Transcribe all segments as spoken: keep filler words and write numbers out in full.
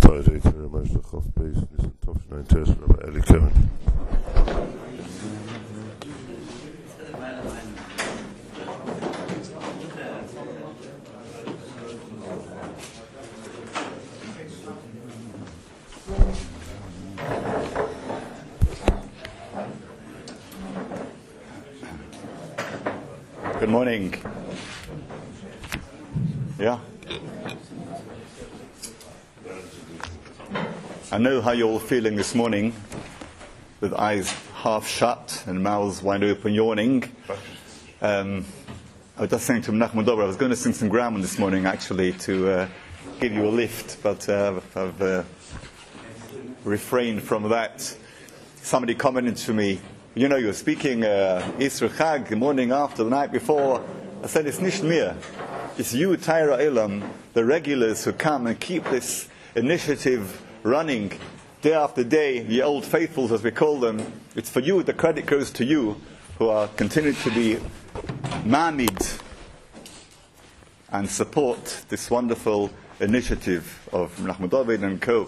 Friday, Terry Master Chof Base, Nissan Tosh nine Test, Rabbi Eli Kevin. Good morning. Yeah. I know how you're all feeling this morning, with eyes half shut and mouths wide open, yawning. Um, I was just saying to Menachem Dober, I was going to sing some Grauman this morning, actually, to uh, give you a lift, but uh, I've uh, refrained from that. Somebody commented to me, you know, you're speaking uh, Isra Chag the morning after, the night before. I said, it's nicht mir. It's you, Taira Elam, the regulars who come and keep this initiative running day after day, the old faithfuls as we call them. It's for you, the credit goes to you, who are continuing to be mamid and support this wonderful initiative of Menachem David and co.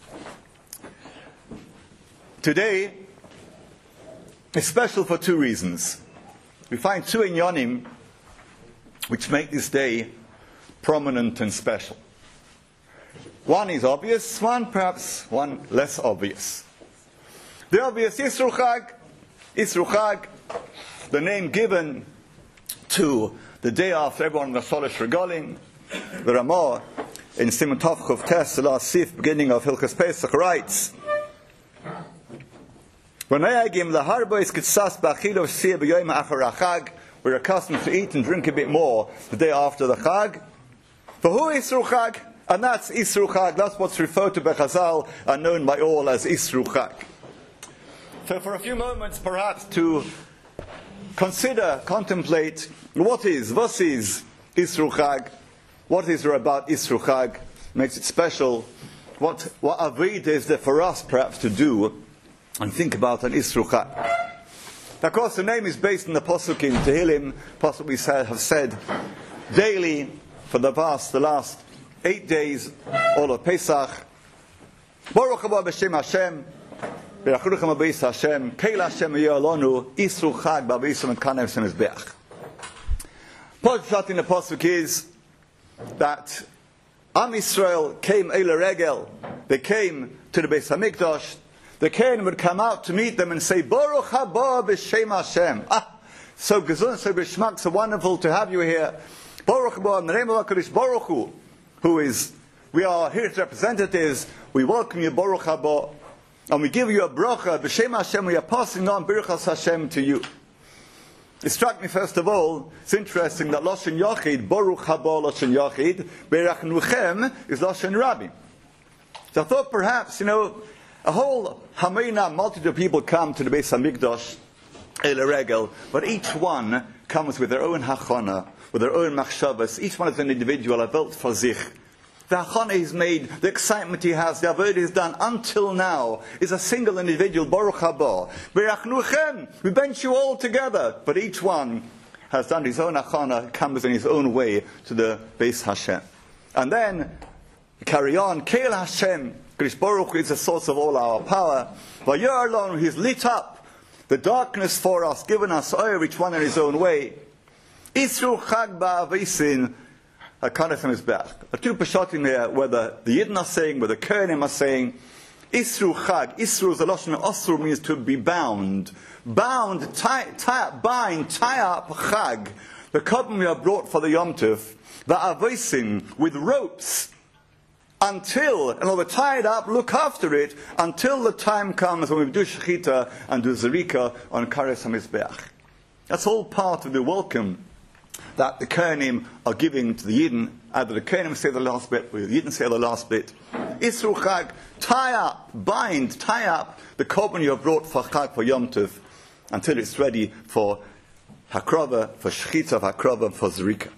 Today is special for two reasons. We find two inyanim which make this day prominent and special. One is obvious, one perhaps one less obvious. The obvious Isru Chag, Isru Chag, the name given to the day after everyone was Shalosh Regalim. The Ramah in Siman Tov Chuf Tes, the last sif, beginning of Hilchos Pesach, writes, we're accustomed to eat and drink a bit more the day after the Chag. For who is Isru Chag? And that's Isru Chag. That's what's referred to by Chazal and known by all as Isru Chag. So for a few moments, perhaps, to consider, contemplate, what is, what is Isru Chag? What is there about Isru Chag? Makes it special. What, what avoid is there for us, perhaps, to do and think about an Isru Chag? Of course, the name is based on the Pasuk in Tehillim. Pasuk we said, have said daily for the past, the last eight days, all of Pesach. Baruch haba b'shem Hashem, v'yachuruchem b'beis Hashem, keil Hashem ya'alonu, Isru Chag b'avisam and kanem Hashem Mizbeach. Pshat in the Pasuk is that Am Yisrael came Eile Regel, they came to the Beis HaMikdash. The Kohen would come out to meet them and say, Baruch haba b'shem Hashem. Ah, so gesund, so b'shmak, so wonderful to have you here. Baruch haba, in the name of HaKadosh Baruch Hu, who is, we are his representatives. We welcome you, Baruch haba, and we give you a bracha, b'shem Hashem. We are passing on Baruch Hashem to you. It struck me, first of all, it's interesting that Lashon Yachid, Baruch haba Lashon Yachid, Berachnuchem is Lashon Rabbi. So I thought perhaps, you know, a whole Hameina, multitude of people come to the Beis HaMikdash, Eile Regel, but each one comes with their own hachana, with their own machshavas. Each one is an individual, a welt for sich. The hachana he's made, the excitement he has, the avodah he's done until now is a single individual, Baruch haba. Berachnuchem, we bench you all together, but each one has done his own hachana, comes in his own way to the Beis Hashem. And then, carry on, Keil Hashem, Krish Baruch is the source of all our power. Vayar alone, he's lit up the darkness for us, given us oil, each one in his own way. Isru Chag ba'avisin, HaKadosh Mizbeach. There are two pashatim here, whether the Yidden are saying, whether the Kohanim are saying, Isru Chag, Isru is the Lashon of Osru, means to be bound. Bound, tie, tie up, bind, tie up, Chag. The korban we have brought for the Yom Tov, ba'avisin, with ropes, until, and we'll tie it up, look after it, until the time comes when we do Shechita and do Zerika on Kares HaMizbeach. That's all part of the welcome that the Kohanim are giving to the Yidden. Either the Kohanim say the last bit, or the Yidden say the last bit. Isru Chag, tie up, bind, tie up the korban you have brought for Chag, for Yom Tov, until it's ready for Hakrava, for Shechita, for Hakrava, for Zerika.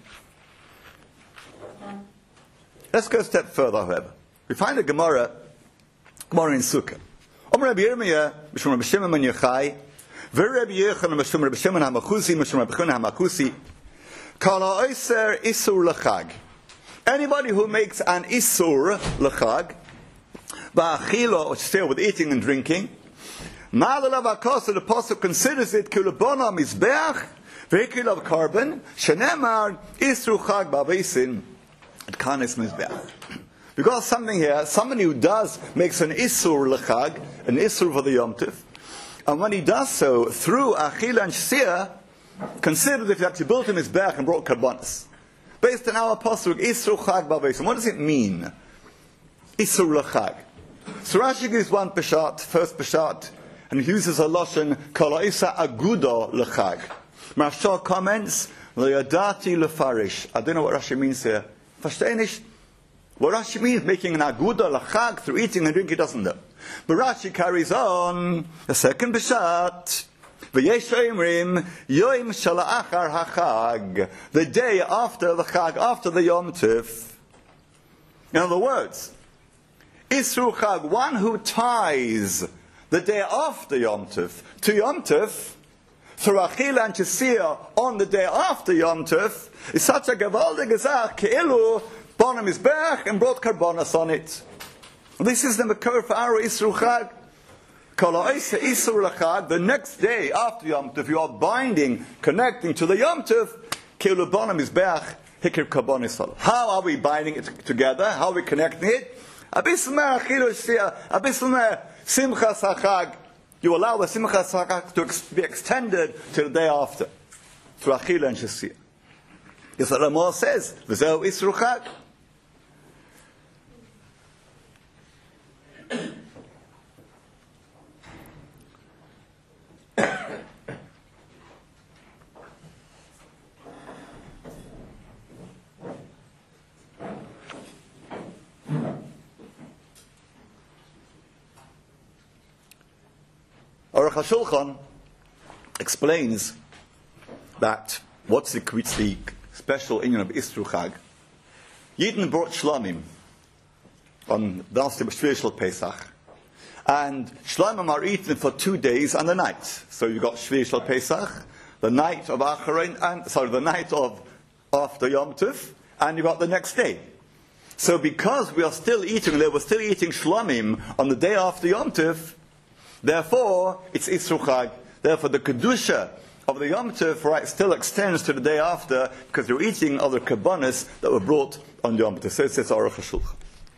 Let's go a step further, however. We find a Gemara, Gemara in Sukkah. Om Rabbi Yirmiyah, Mishum Rabbi Shimon ben Yochai, V'Rabbi Yochanan, Mishum Rabbi Shimon HaMachusi, Mishum Rabbi Chuna HaMachusi, Kala Oiser Isur L'Chag. Anybody who makes an Isur L'Chag, Ba'achila, or still with eating and drinking. Ma'alav HaKosel, the Pasuk considers it Kulabona Mizbeach, Ve'ikil of carbon, Shenemar, Isru Chag Ba'Besin, at Kanes Mizbeach. We've got something here, somebody who does, makes an Isur L'Chag, an Isur for the Yom Tov, and when he does so, through Achila and Shia, consider that he actually built him his Mizbeach and brought Karbonis. Based on our Pasuk, Isru Chag Ba'Besin. What does it mean? Isur L'Chag. So Rashi gives one Peshat, first Peshat, and he uses a Lashon, Kalaisa Agudo L'Chag. Marshal comments, Le'yadati L'Farish. I don't know what Rashi means here. Versteh nicht? What Rashi means, making an Agudo L'Chag through eating and drinking, he doesn't know. But Rashi carries on, the second Peshat, V'yesh Oimrim, Yoim Shala'achar HaChag, the day after the Chag, after the Yom Tov. In other words, Isru Chag, one who ties the day after Yom Tov to Yom Tov, through Achila and Chesia on the day after Yom Tov, is such a gewaldige Gezach, Ke'ilu, Bonam Mizbeach, and brought Karbonas on it. This is the Makor for our Isru Chag. Kalaisa Isru L'Chag, the next day after Yom Tov, you are binding, connecting to the Yom Tov, Ke'ilu Bonam Mizbeach, Hikir Karbonis. How are we binding it together? How are we connecting it? Abismer Achila Chesia, Abismer Simchas HaChag. You allow the Simchas HaChag to ex- be extended to the day after, through Achila and Chesia. Yes, what Ramah says, V'zeu Isru Chag. Aruch HaShulchan explains that what's the, the special inyan of Isru Chag. Yidden brought shlamim on the last day of Shvir Pesach, and shlamim are eaten for two days and a night. So you've got Shvir Pesach, the night of Acharon, and sorry, the night of after Yom Tov, and you've got the next day. So because we are still eating, they were still eating shlamim on the day after Yom Tov. Therefore, it's Isru Chag. Therefore, the Kedusha of the Yom Tov, right, still extends to the day after, because you're eating other Karbonos that were brought on Yom Tov. So it says Aruch HaShulchan.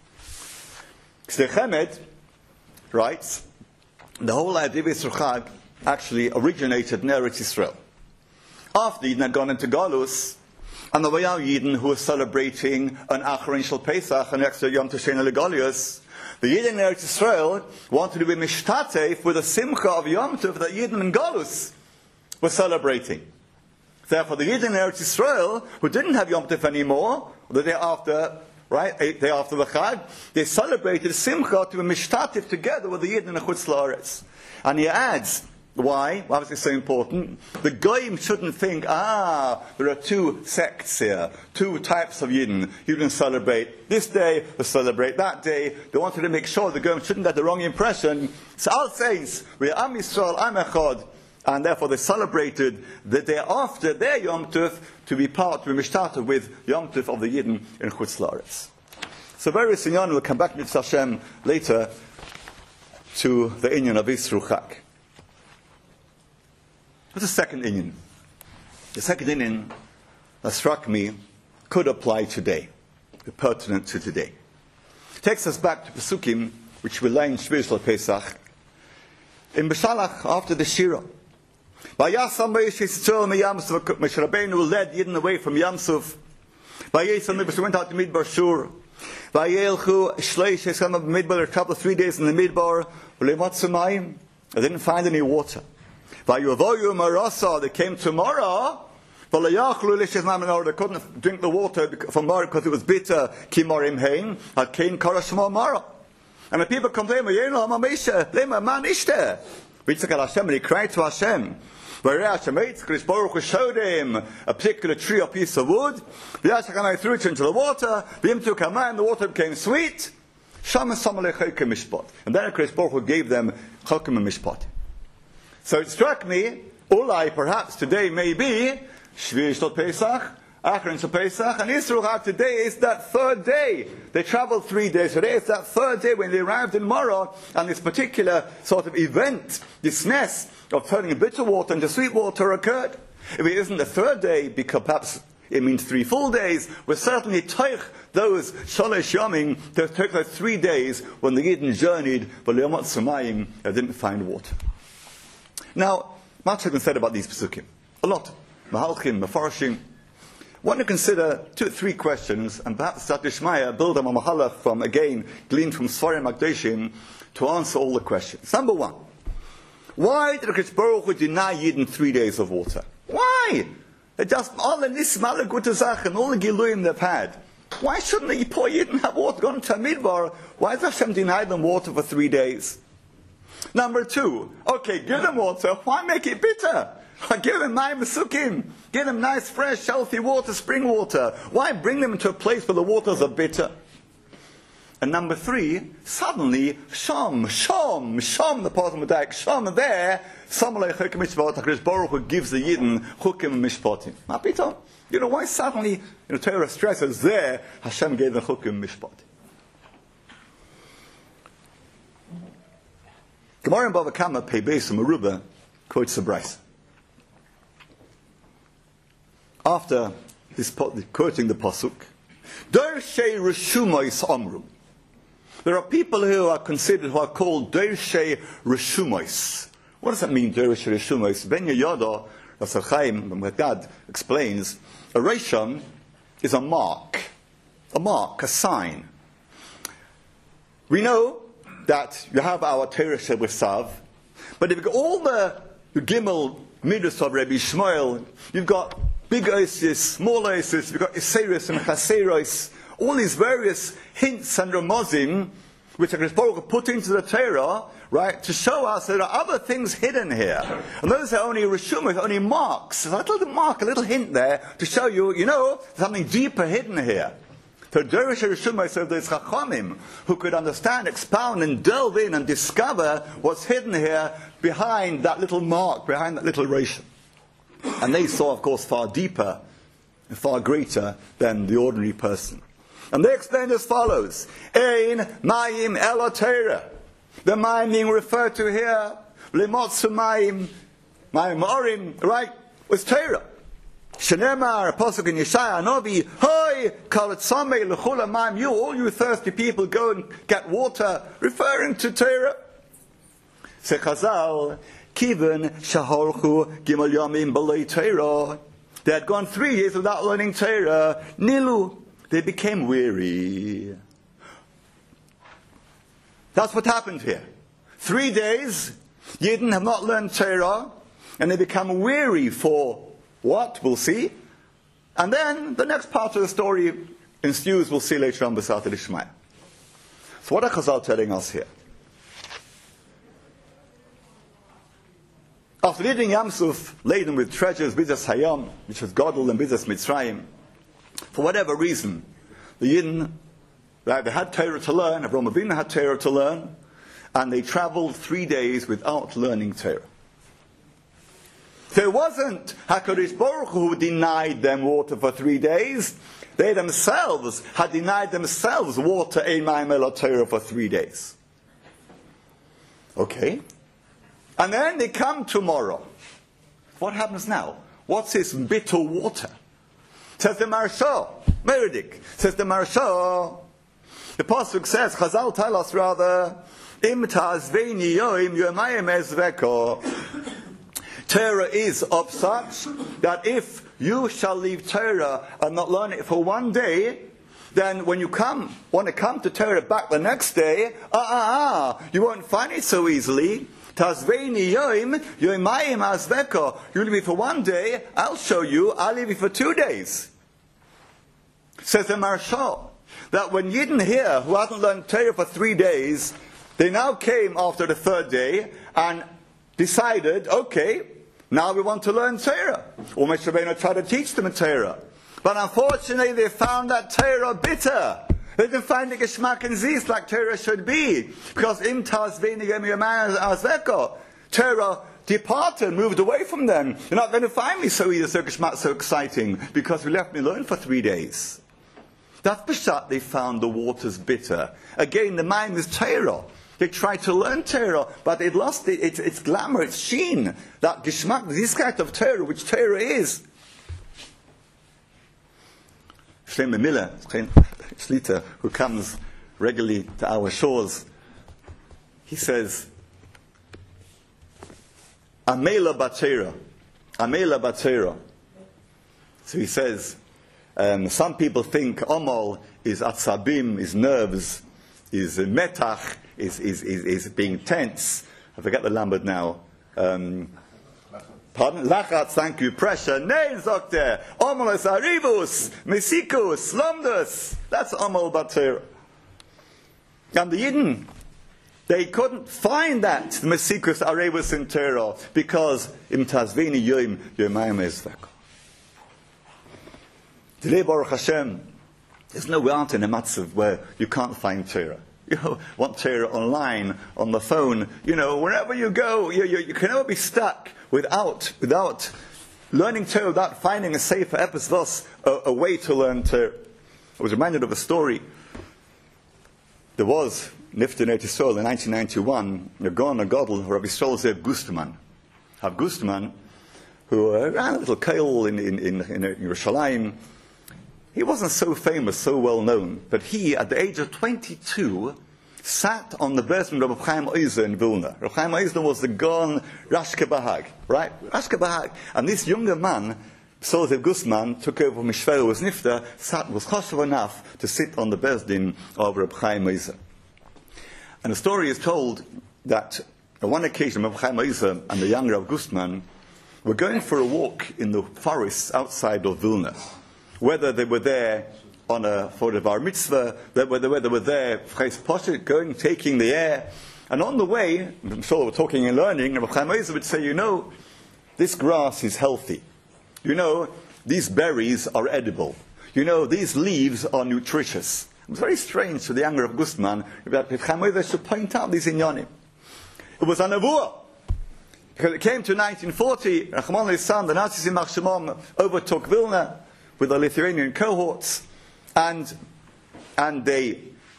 Sdei Chemed writes, the whole idea of Isru Chag actually originated in Eretz Yisrael. After Yidden had gone into Galus, and there were Yidden who were celebrating an Acharon Shel Pesach, an extra Yom Tov Shena Legalius. The Yidden in Eretz Yisrael wanted to be mishtatef with the simcha of Yom Tov that Yidden in Galus were celebrating. Therefore, the Yidden in Eretz Yisrael, who didn't have Yom Tov anymore, the day after, right, the day after the Chag, they celebrated simcha to be mishtatef together with the Yidden in the Chutz La'aretz. And he adds, why? Why was it so important? The Goyim shouldn't think, ah, there are two sects here, two types of Yidden. Yidden celebrate this day, they celebrate that day. They wanted to make sure the Goyim shouldn't get the wrong impression. So all saints, we are Am Yisrael, Am Echad, and therefore they celebrated the day after their Yom Tov to be part, to be mishtatef with Yom Tov of the Yidden in Chutz La'aretz. So various inyan will come back with Hashem later to the inyan of Isru Chag. What's the second inyan? The second inyan that struck me could apply today, pertinent to today. It takes us back to Pesukim, which we learn in Shvir Shel Pesach. In Beshalach, after the Shira, Vayasam Moshe Yisrael miyamsuf, Moshe Rabbeinu led Yidden away from Yamsuf. Vayesam Moshe went out to Midbar Shur. Vayelchu Shleish Yisrael Midbar, a couple of three days in the Midbar. V'lematzumayim, they didn't find any water. Vayuvoyu Marasa, they came to Mara. V'layachlu Lishes Mamanor, they couldn't drink the water from Mara because it was bitter. Kimorim Hein, Hakein Karashma Mara. And the people complain, Vayenu Hamamisha, Lema Man Ishte. V'yitzak al Hashem, and he cried to Hashem. Where Hashem Baruch Hu showed him a particular tree or piece of wood. V'yashakam threw it into the water. V'yim took a man, the water became sweet. Shama Samalei Chokim Mishpat. And then Chris Baruch Hu gave them Chokim and Mishpat. So it struck me, Ulai perhaps today may be Shvir Shel Pesach, Acharon Shel Pesach, and Yisro Chag today is that third day. They traveled three days. Today it's that third day when they arrived in Morah, and this particular sort of event, this nest of turning bitter water into sweet water occurred. If it isn't the third day, because perhaps it means three full days, we're certainly toich those shalosh yomim, those toich those three days when the Yidden journeyed, but Le'omot Sumayim, they didn't find water. Now, much has been said about these Pesukim. A lot. Mahalchim, Mefarshim. I want to consider two, three questions, and perhaps Sat Ishmael build on a mahalach from, again, gleaned from Sfarim Makdeshim, to answer all the questions. Number one, why did HaKadosh Baruch Hu deny Yidden three days of water? Why? They just, all the nisma, the gute Sachen, all the Giluyim they've had. Why shouldn't the poor Yidden have water? Gone to Midbar, why does Hashem deny them water for three days? Number two, okay, give them water, why make it bitter? Give them nine Mesukim. Give them nice, fresh, healthy water, spring water. Why bring them to a place where the waters are bitter? And number three, suddenly, Shom, Shom, Shom, the part of Medaik, Shom there, Samalei Chukim Mishpat, HaKadosh Baruch Hu gives the Yidden Chukim Mishpatim. Mapito. You know why suddenly, you know, Torah stresses there, Hashem gave the Chukim Mishpatim. Gemara in Bava Kama, Pei Beis Meruba, quotes the Brisa. After this, quoting the pasuk, Dershei Reshumois Amru. There are people who are considered, who are called Dershei Reshumois. What does that mean, Dershei Reshumois? Ben Yehoyada, Ras Chaim Magad explains, a resham is a mark, a mark, a sign. We know that you have our Torah Shebesav, but if you got all the, the Gimel Midas of Rabbi Shmuel, you've got big oasis, small oasis, we've got Iseris and Chaseros, all these various hints and remozim which HaKadosh Baruch Hu put into the Torah, right, to show us that there are other things hidden here. And those are only reshumos, only marks. There's a little mark, a little hint there to show you, you know, something deeper hidden here. So Dershei Reshumos of those Chachamim who could understand, expound and delve in and discover what's hidden here behind that little mark, behind that little reshum. And they saw, of course, far deeper and far greater than the ordinary person. And they explained as follows. Ein mayim ela Torah. The mayim being referred to here, limotzu mayim, mayim orim, right, was Torah. Shenemar, Apostle in Yeshaya, Novi, Hoi, kalatzame l'chula mayim, you, all you thirsty people, go and get water, referring to Torah. Se Chazal, Kiven shaholchu gimel yamim b'lei Torah. They had gone three years without learning Torah. Nilu, they became weary. That's what happened here. Three days, Yidden have not learned Torah, and they become weary for what? We'll see. And then the next part of the story ensues. We'll see later on B'Sat Ishmael. So what are Chazal telling us here? After leading Yamsuf, laden with treasures, Bidas Hayam, which was Godel and Bidas Mitzrayim, for whatever reason, the Yidden, they had Torah to learn, Avraham Avinu had Torah to learn, and they traveled three days without learning Torah. So it wasn't HaKadosh Baruch Hu who denied them water for three days. They themselves had denied themselves water in Ma'amel Torah for three days. Okay? And then they come tomorrow. What happens now? What's this bitter water? Says the Maharsha, Meredith, says the Maharsha, the Pasuk says, Chazal tell us rather, Im ta'azveini yoim yomayim ezveko. Torah is of such that if you shall leave Torah and not learn it for one day, then when you come, want to come to Torah back the next day, ah, ah, ah, you won't find it so easily. Tazveini yoim, yoimayim azveko. You leave me for one day, I'll show you, I'll leave you for two days. Says the Maharsha, that when Yidden here, who hadn't learned Torah for three days, they now came after the third day and decided, okay, now we want to learn Torah. Or Moshe Rabbeinu tried to teach them Torah. But unfortunately they found that Torah bitter. They didn't find the Geschmack and Zis like Torah should be. Because im Tazveini yoim yomayim azveko, Torah departed, moved away from them. You're not going to find me so either so geschmack, so exciting, because you left me alone for three days. That's Peshat, they found the waters bitter. Again, the mind is Torah. They tried to learn Torah, but it lost it, it, its glamour, its sheen. That geschmack, this kind of Torah, which Torah is. Shlomo Miller, Shlita, who comes regularly to our shores, he says, Amela Batera. Amela Batera. So he says, um, some people think Omal is atzabim, is nerves, is metach, is, is, is, is being tense. I forget the Lambert now. Um, pardon? Lachatz, thank you. Pressure. Nein, sagt er. Omal is arivus, mesikus, lomdus. That's Omal Batera. And the Yidden, they couldn't find that, the Mesikus Arevus in Torah, because im Tazvini Yoim Yomayim Ezvek. Today, Baruch Hashem, there's no way out in a matzav where you can't find Torah. You know, want Torah online, on the phone, you know, wherever you go, you, you, you can never be stuck without, without learning Torah, without finding a safer episvos, a, a way to learn Torah. I was reminded of a story. There was, Nifter Neit Yisrael in nineteen ninety-one, a Gaon, a Godel, Rabbi Yisrael Zev Gustman. Rav Gustman, who uh, ran a little koil in, in, in, in Yerushalayim. He wasn't so famous, so well known, but he, at the age of twenty-two, sat on the birth of Rabbi Chaim Oizer in Vilna. Rabbi Chaim Oizer was the Gaon Rashke Bahag, right? Rashke Bahag. And this younger man, Saul Zev Gustman, took over from Mishver, was Nifter, sat, was choshev enough to sit on the Bezdin of Rabbi Chaim Oizer. And the story is told that on one occasion, Rabbi Chaim Oizer and the young Rav Gustman were going for a walk in the forests outside of Vilna. Whether they were there on a, for the bar mitzvah, whether, whether they were there, going, taking the air. And on the way, I'm sure they were talking and learning, Rabbi Chaim Oizer would say, you know, this grass is healthy. You know, these berries are edible. You know, these leaves are nutritious. It was very strange to the younger of Gustman that Chaim Oizer should point out these inyanim. It was a nevuah. Because it came to nineteen forty, Rahman al-Islam, the Nazis in Yimach Shemam overtook Vilna with the Lithuanian cohorts, and and they,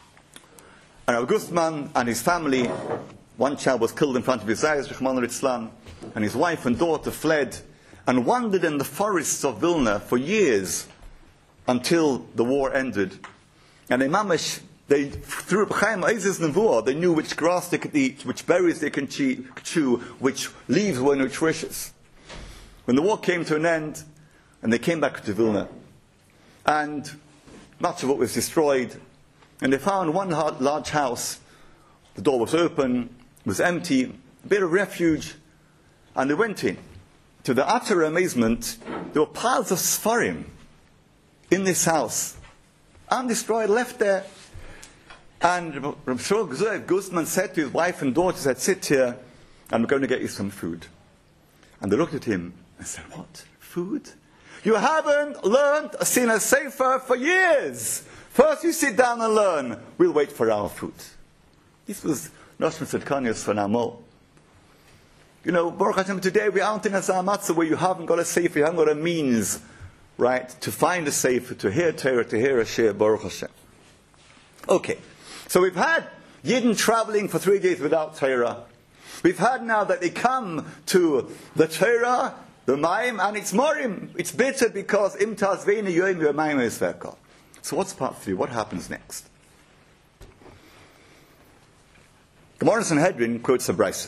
and Rav Gustman and his family, one child was killed in front of his eyes, Rahman al-Islam, and his wife and daughter fled and wandered in the forests of Vilna for years until the war ended. And in Mamash, they, through Chaim Oizer's nevuah, they knew which grass they could eat, which berries they could chew, which leaves were nutritious. When the war came to an end, and they came back to Vilna, and much of it was destroyed, and they found one large house. The door was open, was empty, a bit of refuge, and they went in. To their utter amazement, there were piles of Sfarim in this house, undestroyed, left there. And Rabbi Zev Gustman said to his wife and daughter, said, sit here, and we're going to get you some food. And they looked at him and said, what? Food? You haven't learned a Sina Sefer for years. First you sit down and learn. We'll wait for our food. This was Noshim Tzedkanius for Namo. You know, Baruch Hashem, today we aren't in a Zamatzah where you haven't got a Sefer, you haven't got a means, right, to find a Sefer, to hear Torah, to hear a Shir, Baruch Hashem. Okay, so we've had Yidden traveling for three days without Torah. We've had now that they come to the Torah, the Maim, and it's Morim. It's bitter because Im Tazveni Yoim Yomayim Ezveka. So what's part three? What happens next? Gemara Sanhedrin quotes a brisa.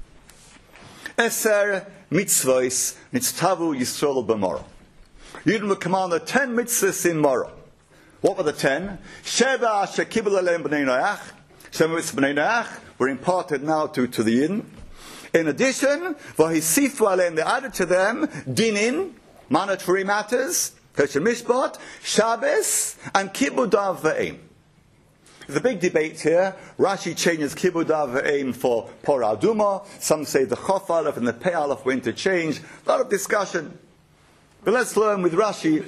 Eser mitzvos nitztavu Yisrael b'morah. Yidden were commanded ten mitzvahs in Morah. What were the ten? Sheva shekibul aleim b'nei Noach. Seven mitzvahs b'nei Noach were imparted now to, to the Yidden. In addition, v'hisifu aleim, they added to them dinin, monetary matters, Pesha Mishpat, Shabbos, and Kibudav v'eim. There's a big debate here. Rashi changes Kibudav v'eim for Porah Aduma. Some say the Chof Aleph and the Pei Aleph were interchanged. A lot of discussion. But let's learn with Rashi.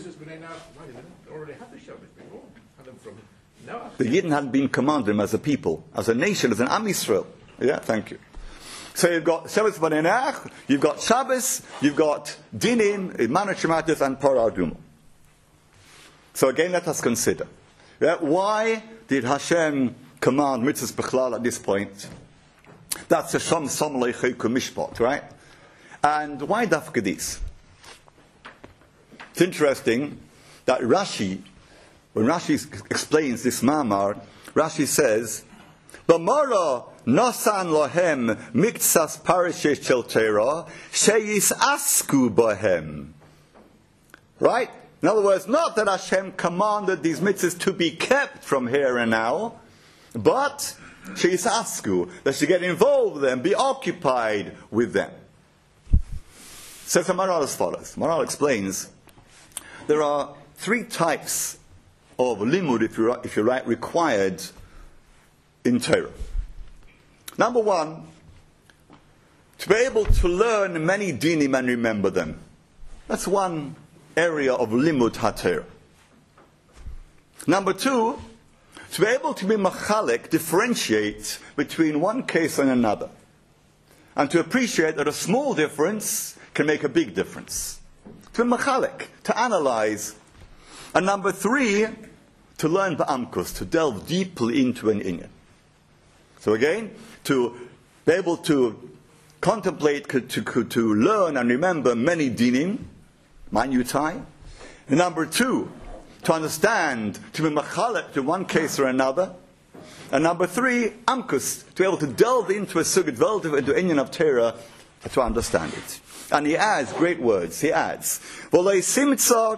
The Yidden hadn't been commanded as a people, as a nation, as an Am Yisrael. Yeah, thank you. So you've got Shabbos B'Neinach, you've got Shabbos, you've got Dinim, Manat Shematis, and Parah Adumah. So again, let us consider. Yeah, why did Hashem command mitzvahs b'chlal at this point? That's a sham sam leichayku mishpat, right? And why dafka this? It's interesting that Rashi, when Rashi explains this mamar, Rashi says, "B'mara nosan lohem miktsas parishes shel Torah sheyis asku bohem." Right? In other words, not that Hashem commanded these mitzvahs to be kept from here and now, but sheyis asku, that she get involved with them, be occupied with them. Says the Maharal as follows. Maharal explains, there are three types of limud, if you if you like, required in Torah. Number one, to be able to learn many dinim and remember them. That's one area of limud haTorah. Number two, to be able to be machalik, differentiate between one case and another, and to appreciate that a small difference can make a big difference. To be machalik, to analyze. And number three, to learn ba'amkus, to delve deeply into an inyan. So again, to be able to contemplate, to, to, to learn and remember many dinim, minutai. And number two, to understand, to be machalik to one case or another. And number three, amkus, to be able to delve into a sugad, delve into inyan of Torah, to understand it. And he adds great words. He adds, You'll not find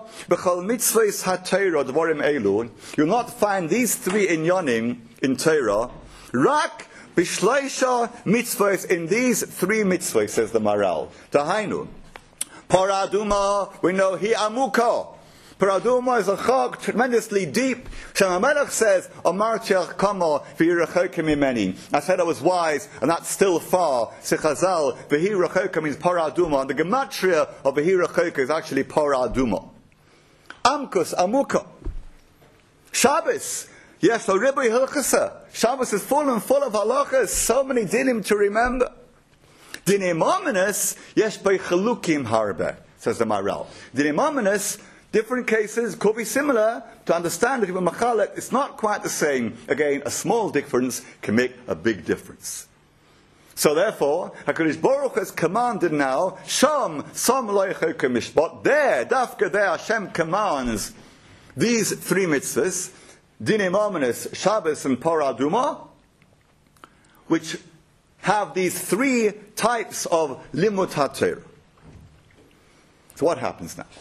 these three inyanim in Torah, rak b'shleisha mitzvahs, in these three mitzvahs, says the Maharal. Tahainu, Parah Adumah, we know he amuka. Parah Adumah is a chag tremendously deep. Shlomo HaMelech says, Amarti kama v'yirachoka mimeni. I said I was wise, and that's still far. Sechazal, v'yirachoka means Parah Adumah, and the gematria of v'yirachoka is actually Parah Adumah. Amkus, amuka. Shabbos, yes, so Riboy Hilchasa. Shabbos is full and full of halachas, so many dinim to remember. Dinim ominous, yes, by chalukim harbe, says the Maharal. Dinim ominous, different cases, could be similar. To understand that even machalek, it's not quite the same. Again, a small difference can make a big difference. So therefore, HaKadosh Baruch has commanded now, Sham, Sam Loichok Mishpat, there, Dafka there, Hashem commands these three mitzvahs, Dinim Ominous, Shabbos, and Parah Adumah, which have these three types of limud haTorah. So what happens now?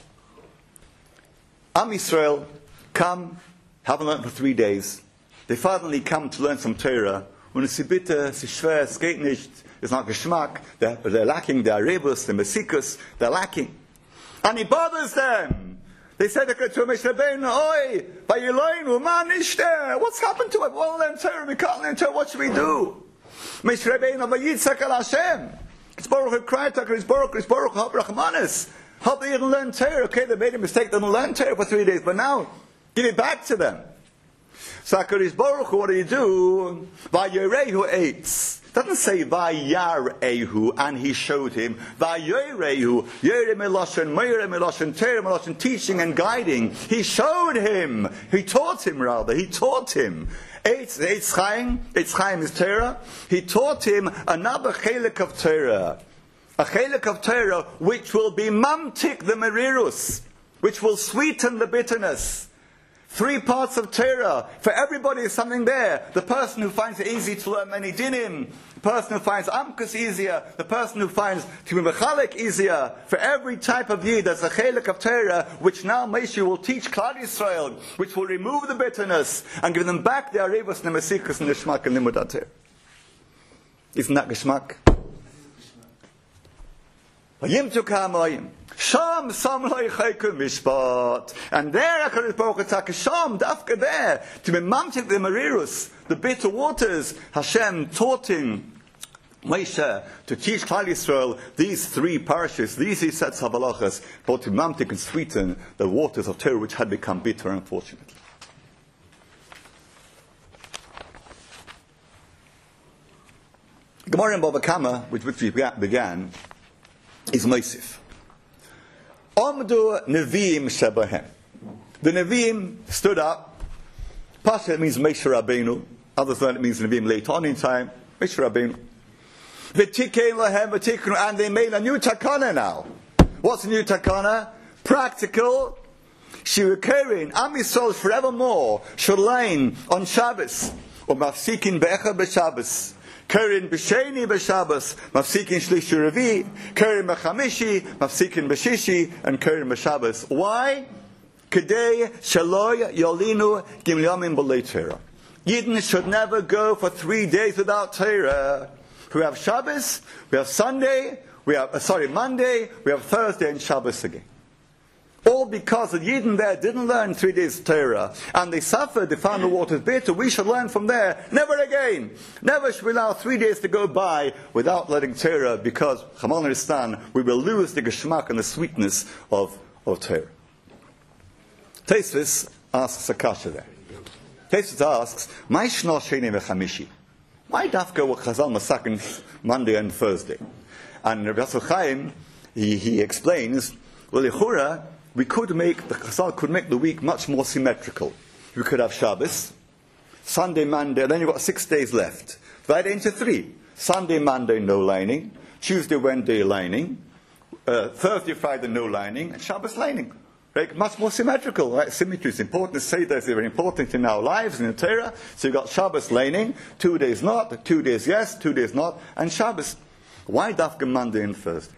Am Yisrael come, haven't learned for three days. They finally come to learn some Torah. When it's bitter, it's schwer, es geht nicht, it's not geschmack. They're, they're lacking, they're rebus, they're mesikus, they're lacking. And he bothers them. They said to Moshe Rabbeinu, Oi, Vayiloinu, man ish there. What's happened to it? We won't learn Torah, we can't learn Torah, what should we do? Moshe Rabbeinu, Vayitzak al Hashem. It's Baruch who cried to It's Baruch, it's Baruch, Hab Rachmanis. Hope they didn't learn Torah. Okay, they made a mistake, they didn't learn Torah for three days, but now, give it back to them. So HaKadosh Baruch Hu, what do you do? Vayorehu eitz. Doesn't say Vayarehu, and he showed him. Vayorehu, Yere Meloshen, Meire Meloshen, Torah Meloshen, teaching and guiding. He showed him. He taught him, rather. He taught him. Eitz, Eitz Chaim, Eitz Chaim is Torah. He taught him another chelik of Torah. A chelik of Torah which will be mamtik the merirus, which will sweeten the bitterness. Three parts of Torah. For everybody is something there. The person who finds it easy to learn many dinim, the person who finds amkus easier, the person who finds to be mechalik easier. For every type of yid, there's a chelik of Torah which now Moshe will teach Klal Yisrael, which will remove the bitterness and give them back their arevus, nemesikus, and nishmak, and limud haTorah. Isn't that geschmack? Sham Sam Loichok Mishpat, and there HaKadosh Baruch Hu Tzaka Sham Dafka there to be mamtik the merirus, the bitter waters. Hashem taught him Moshe to teach Klal Yisrael these three parashas, these three sets of halachas, both to mamtik and sweeten the waters of Torah which had become bitter, unfortunately. Gemara in Bava Kama, with which we began, is Moisif. Omdu Nevi'im Shebahem. The Nevi'im stood up. Pasha means Moshe Rabbeinu. Others learn it means Nevi'im later on in time. Moshe Rabbeinu. V'tikein lahem v'tiknu, and they made a new takana now. What's a new takana? Practical. Shiukerin, Am Yisrael forevermore should learn on Shabbos. Or mafsikin be'echad b'Shabbos. Kerin b'sheni b'Shabbos. Mafsikin shlishi revi. Kerin b'chamishi. Mafsikin b'shishi. And kerin b'Shabbos. Why? Kedei shaloy yolinu gim yomim b'lei Torah. Yidden should never go for three days without Torah. We have Shabbos, we have Sunday, we have, uh, sorry, Monday, we have Thursday and Shabbos again. All because the Yidden there didn't learn three days of Torah, and they suffered, they found the waters bitter. We should learn from there. Never again. Never should we allow three days to go by without learning Torah, because, Chaman Ristan, we will lose the geschmack and the sweetness of, of Torah. Tosfos asks a kasha there. Tosfos asks, "Mai shno sheni v'chamishi?" Why dafka what Chazal masakin Monday and Thursday? And Rabbi Yasser Chaim, he, he explains, well, Yechura, we could make, the Chazal could make the week much more symmetrical. We could have Shabbos, Sunday, Monday, and then you've got six days left. Divide it into three. Sunday, Monday, no lining. Tuesday, Wednesday, lining. Uh, Thursday, Friday, no lining. And Shabbos, lining. Right? Much more symmetrical, right? Symmetry is important. Seder is very important in our lives, in the Torah. So you've got Shabbos laning, two days not, two days yes, two days not, and Shabbos. Why dafka Monday and Thursday?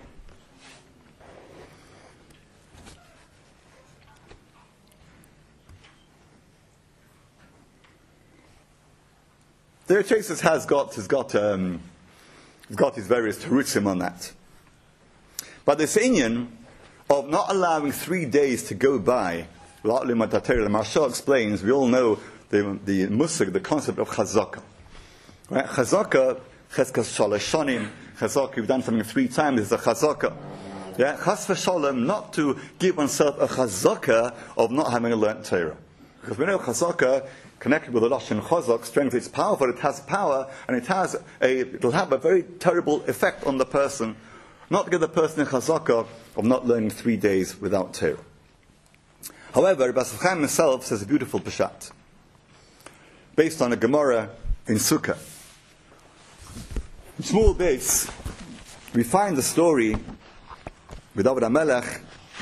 The Chases has got has got um, has got his various terutzim on that. But this inyan of not allowing three days to go by without limud Torah, the Maharsha explains, we all know the the musig, the concept of chazaka. Right? Chazaka, cheskas shalosh shonim, chazaka, you've done something three times, is a chazaka. Yeah, chas v'sholem, not to give oneself a chazaka of not having learnt Torah. Because we know chazaka, connected with the Lashon chazak, strength, it's powerful, it has power, and it has a, it'll have a very terrible effect on the person. Not to give the person a chazaka of not learning three days without Torah. However, Rabbi Yasser Chaim himself says a beautiful pashat, based on a Gemara in Sukkah. In small base, we find the story with David HaMelech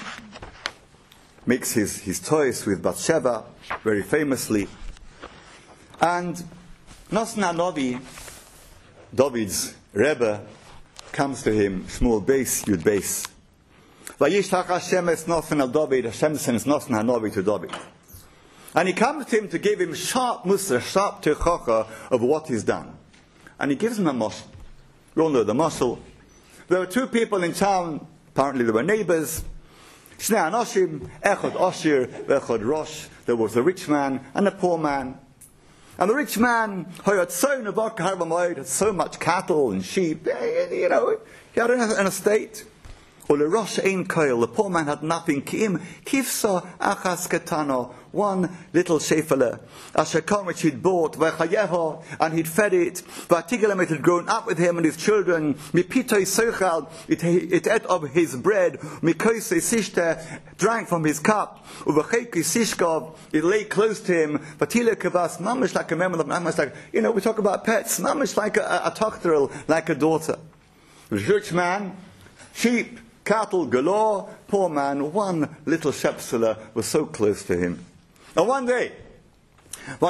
makes his, his toys with Bathsheba, very famously. And Nosson HaNovi, David's Rebbe, comes to him, small base, Yud base. Vayishlach Hashem es Nosson al David, Hashem sends Nosson HaNovi to David. And he comes to him to give him sharp musar, sharp techocha of what he's done. And he gives him a mashal. We all know the mashal. There were two people in town, apparently they were neighbors. Shnei Anoshim, Echad Oshir, Echad Rosh. There was a rich man and a poor man. And the rich man, who had so had so much cattle and sheep, you know, he had an estate. The poor man had nothing. Kifsa achas ketano, one little shefela, ashakon which he'd bought, v'chayeho, and he'd fed it. V'atigelam, it had grown up with him and his children. Mipito sochal, it it ate of his bread. Mikose sishte, drank from his cup. Uvacheki sishkov, it lay close to him. Vatile kavas, mamish like a member of mamish like, you know, we talk about pets, mamish like a, a, a tochterel, like a daughter. The rich man, sheep, cattle galore, poor man, one little shepsula was so close to him. And one day, a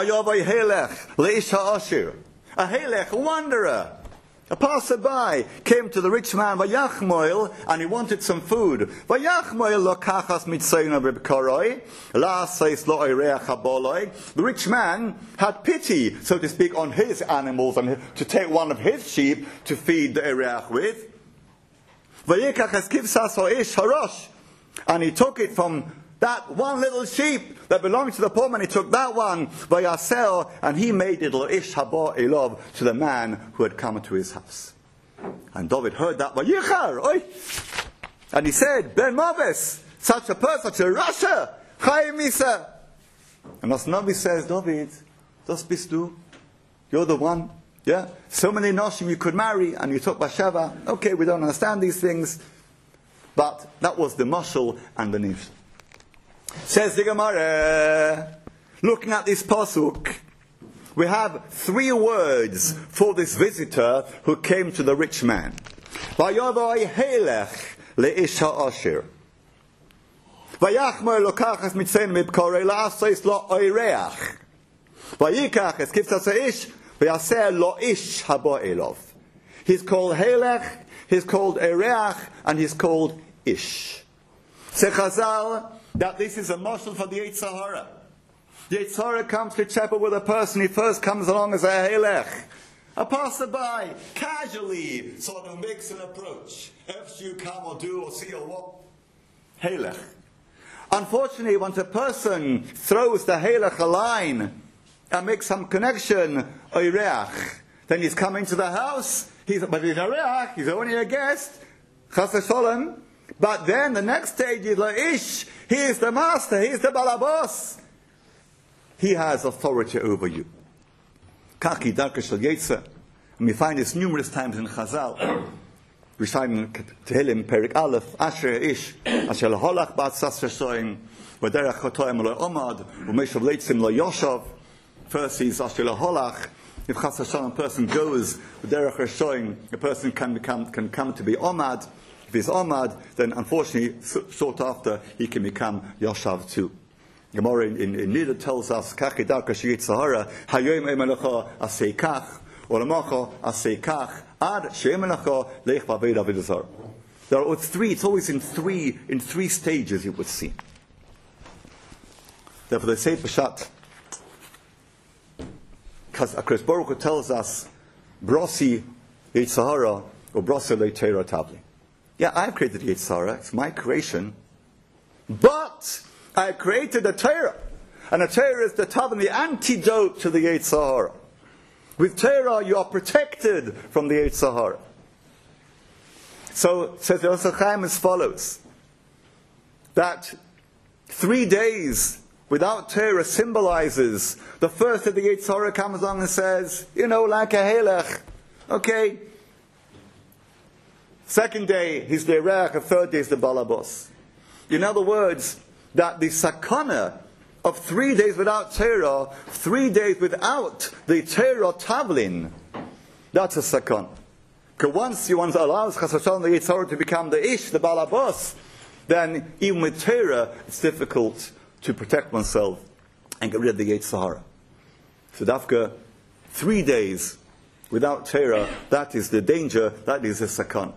helech, a wanderer, a passerby, came to the rich man, Vayachmoil, and he wanted some food. Vayachmoil lokachas mitzayna b'koroi, la seis lo oireach haboloi. The rich man had pity, so to speak, on his animals, and to take one of his sheep to feed the oireach with. And he took it from that one little sheep that belonged to the poor man. He took that one, and he made it lo'ish haba elov to the man who had come to his house. And David heard that, and he said, Ben Maves, such a person, such a rasha, chayim misa. And as Nabi says, David, das bist du, you're the one. Yeah? So many noshim you could marry, and you took Basheva. Okay, we don't understand these things. But that was the mashal and the nish. Says the Gemara, looking at this pasuk, we have three words for this visitor who came to the rich man. Vayavai helech leish ha'asher. Vayachmer lokachas mitzein mibkorei la'asais lo oireach. Vayikach es kiftas ha'ish v'yaseh lo ish haba elov. He's called helech, he's called oireach, and he's called ish. Say Chazal that this is a mashal for the Yetzer Hara. The Yetzer Hara comes to chapel with a person. He first comes along as a helech, a passerby, casually sort of makes an approach. If you come or do or see or what, helech. Unfortunately, once a person throws the helech a line and makes some connection, oireach, then he's coming to the house. He's but he's oireach. He's only a guest. Chas v'sholem. But then the next stage is La'ish. He is the master. He is the balabos. He has authority over you. Kaki darka shel Yetzer. And we find this numerous times in Chazal. We find in Tehillim Perik Aleph, Asher Ish, Asher Holach Bat Sasra Shoim, V'derech Chotoim Lo Omad, U'meshav Leitzim Lo Yoshav. First is Asher Holach. If Chas v'sholem a person goes, V'derech Shoim, a person can become can come to be Omad. If he's Omad, then unfortunately, short after, he can become Yoshav too. Gemara in, in, in Nida tells us, Kachi darka shel Yetzer Hara, Hayoim emelecha asei kach, Olamacha asei kach, Ad she'emelecha leich v'aved avodah zarah. There are three, it's always in three, in three stages you would see. Therefore they say Peshat, because HaKadosh Baruch Hu tells us, Brosi Yetzer Hara, or Brosi le'Torah tavli. Yeah, I've created the Yetzer Hara, it's my creation. But I created a Torah. And a Torah is the Tavim, the antidote to the Yetzer Hara. With Torah you are protected from the Yetzer Hara. So, says the Yosef Chaim as follows. That three days without Torah symbolizes the first of the Yetzer Hara comes along and says, you know, like a helech. Okay. Second day, he's the Erech, the third day is the Balabos. In other words, that the sakana of three days without Torah, three days without the Torah tavlin, that's a sakana. Because once you want allows Chas v'sholem the Yetzer Hara to become the ish, the Balabos, then even with Torah, it's difficult to protect oneself and get rid of the Yetzer Hara. So dafka, three days without Torah, that is the danger, that is the sakana.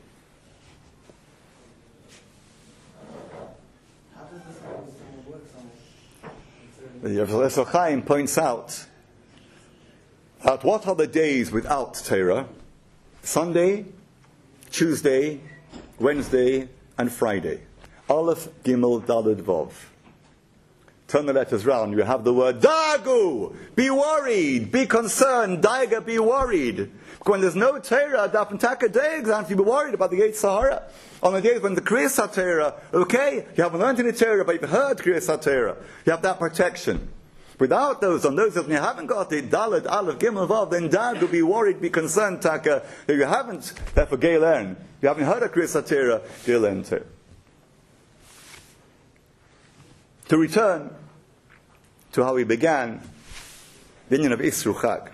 The Yosef Chaim points out that what are the days without Torah? Sunday, Tuesday, Wednesday, and Friday. Aleph, Gimel, Daled, Vav. Turn the letters round. You have the word Dagu. Be worried. Be concerned. Daiga, be worried. When there's no Torah, Daf Taka Day exam, you be worried about the Yetzer Hara. On the days when the Kriyas HaTorah, okay, you haven't learned any Torah, but you've heard Kriyas HaTorah. You have that protection. Without those, on those when you haven't got the Daled, Aleph, Gimel, Vav, then Dagu, be worried, be concerned, Taka. If you haven't, therefore, Gei learn. You haven't heard of Kriyas HaTorah, Gei learn Torah. To return to how we began the union of Isru Chag.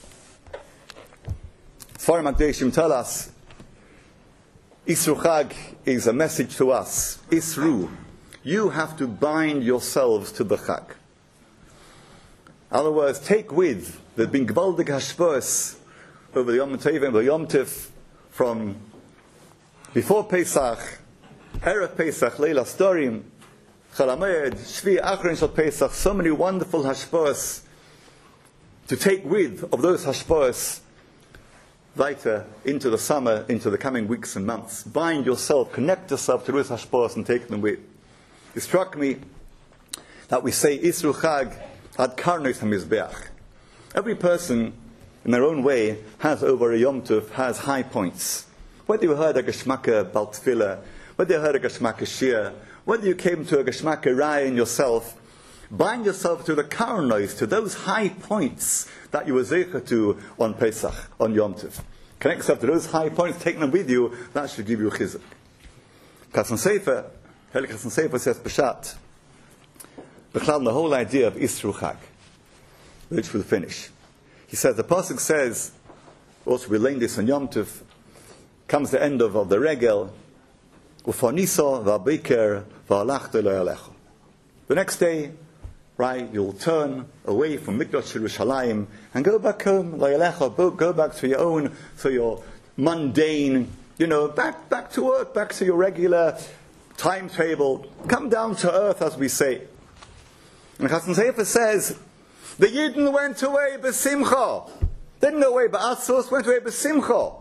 Sfarim HaKadoshim tell us Isru Chag is a message to us. Isru, you have to bind yourselves to the Chag. In other words, take with, there's been Gvaldig Hashpos over the Yom Tov and the Yom Tif from before Pesach, Erev Pesach, Leila Storim, Chalamed, Shvi, Achron Shal Pesach, so many wonderful hashpos to take with of those hashpos later into the summer, into the coming weeks and months. Bind yourself, connect yourself to those hashpos and take them with. It struck me that we say Isru Chag ad Karnos HaMizbeach. Every person in their own way has over a Yom Tov, has high points. Whether you heard a Geshmaka Bal Tefillah, whether you heard a Geshmaka Shir, whether you came to a Geshmaka Rai in yourself, Bind yourself to the karnois, to those high points that you were zeicha to on Pesach, on Yom Tov. Connect yourself to those high points, take them with you, that should give you chizuk. Chassan Sofer, Helik Chassan Sofer says, Peshat, Bechlal, the whole idea of Isru Chag, which we'll finish. He says, the Pasuk says, also we learned this on Yom Tov, comes the end of, of the regel, Ufaniso v'abiker v'alachta lo'alecho. The next day, right, you'll turn away from Mikdash Yerushalayim and go back home, lo'alecho, go back to your own, so your mundane, you know, back back to work, back to your regular timetable. Come down to earth, as we say. And Chassan Sofer says, the Yidden went away b'simcha. They didn't go away b'atzos, went away b'simcha.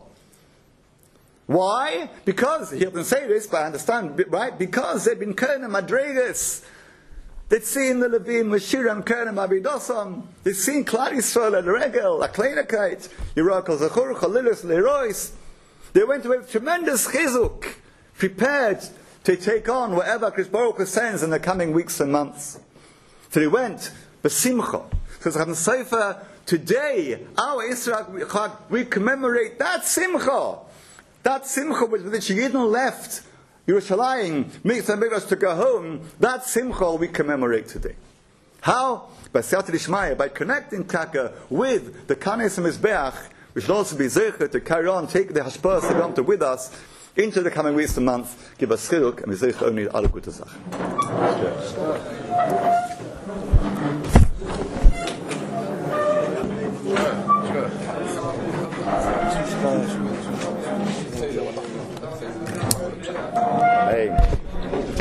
Why? Because, he didn't say this, but I understand, right? Because they'd been Kernem Madregas. They'd seen the Levim, Meshiram, Kernem Avidosam. They'd seen Klal Yisrael, El Regel, Akleinakait, Yerakal Zachur, Chalilus, Lerois. They went away with tremendous chizuk, prepared to take on whatever Krish Baruch sends in the coming weeks and months. So they went, B'simcha. So Chassan Sofer, today, our Isra Chag, we commemorate that Simcha. That Simcha with which Yidden left Yerushalayim, Mikdash Mikdash to go home, that Simcha we commemorate today. How? By Siyata D'Shmaya, by connecting Taka with the Kanes HaMizbeach, we should also be zecher to carry on, take the Hashpah Sagamta with us into the coming weeks and months, give us chiluk, and we zecher only ala gute Sachen.